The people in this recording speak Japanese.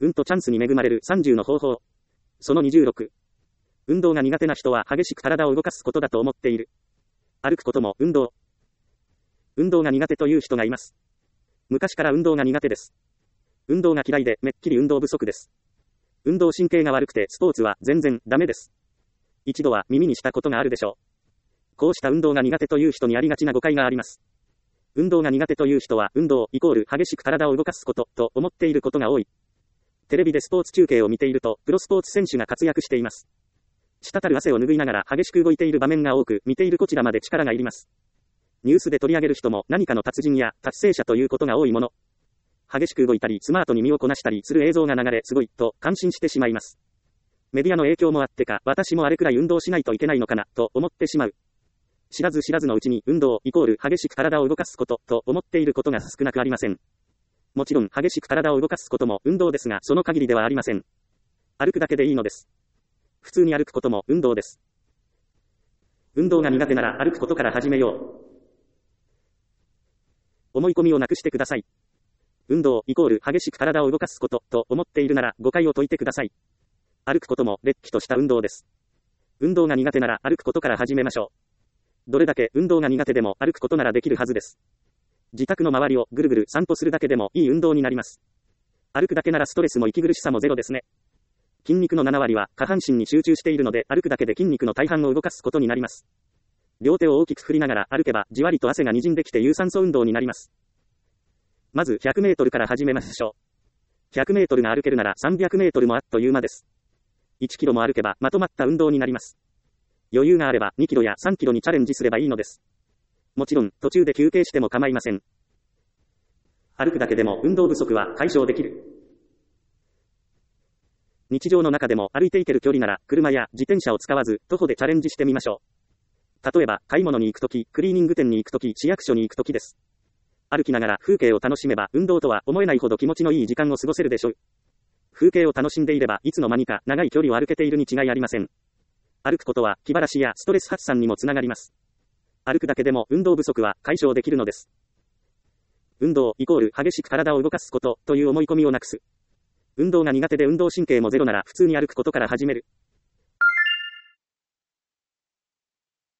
運とチャンスに恵まれる30の方法。その26。運動が苦手な人は激しく体を動かすことだと思っている。歩くことも運動。運動が苦手という人がいます。昔から運動が苦手です。運動が嫌いでめっきり運動不足です。運動神経が悪くてスポーツは全然ダメです。一度は耳にしたことがあるでしょう。こうした運動が苦手という人にありがちな誤解があります。運動が苦手という人は運動イコール激しく体を動かすことと思っていることが多い。テレビでスポーツ中継を見ているとプロスポーツ選手が活躍しています。滴る汗を拭いながら激しく動いている場面が多く、見ているこちらまで力がいります。ニュースで取り上げる人も何かの達人や達成者ということが多いもの。激しく動いたりスマートに身をこなしたりする映像が流れすごいと感心してしまいます。メディアの影響もあってか、私もあれくらい運動しないといけないのかなと思ってしまう。知らず知らずのうちに運動イコール激しく体を動かすことと思っていることが少なくありません。もちろん激しく体を動かすことも運動ですが、その限りではありません。歩くだけでいいのです。普通に歩くことも運動です。運動が苦手なら歩くことから始めよう。思い込みをなくしてください。運動イコール激しく体を動かすことと思っているなら誤解を解いてください。歩くこともれっきとした運動です。運動が苦手なら歩くことから始めましょう。どれだけ運動が苦手でも歩くことならできるはずです。自宅の周りをぐるぐる散歩するだけでもいい運動になります。歩くだけならストレスも息苦しさもゼロですね。筋肉の7割は下半身に集中しているので、歩くだけで筋肉の大半を動かすことになります。両手を大きく振りながら歩けばじわりと汗が滲んできて有酸素運動になります。まず100メートルから始めましょう。100メートルが歩けるなら300メートルもあっという間です。1キロも歩けばまとまった運動になります。余裕があれば2キロや3キロにチャレンジすればいいのです。もちろん途中で休憩しても構いません。歩くだけでも運動不足は解消できる。日常の中でも歩いていける距離なら車や自転車を使わず徒歩でチャレンジしてみましょう。例えば買い物に行くとき、クリーニング店に行くとき、市役所に行くときです。歩きながら風景を楽しめば運動とは思えないほど気持ちのいい時間を過ごせるでしょう。風景を楽しんでいればいつの間にか長い距離を歩けているに違いありません。歩くことは気晴らしやストレス発散にもつながります。歩くだけでも運動不足は解消できるのです。運動イコール激しく体を動かすことという思い込みをなくす。運動が苦手で運動神経もゼロなら普通に歩くことから始める。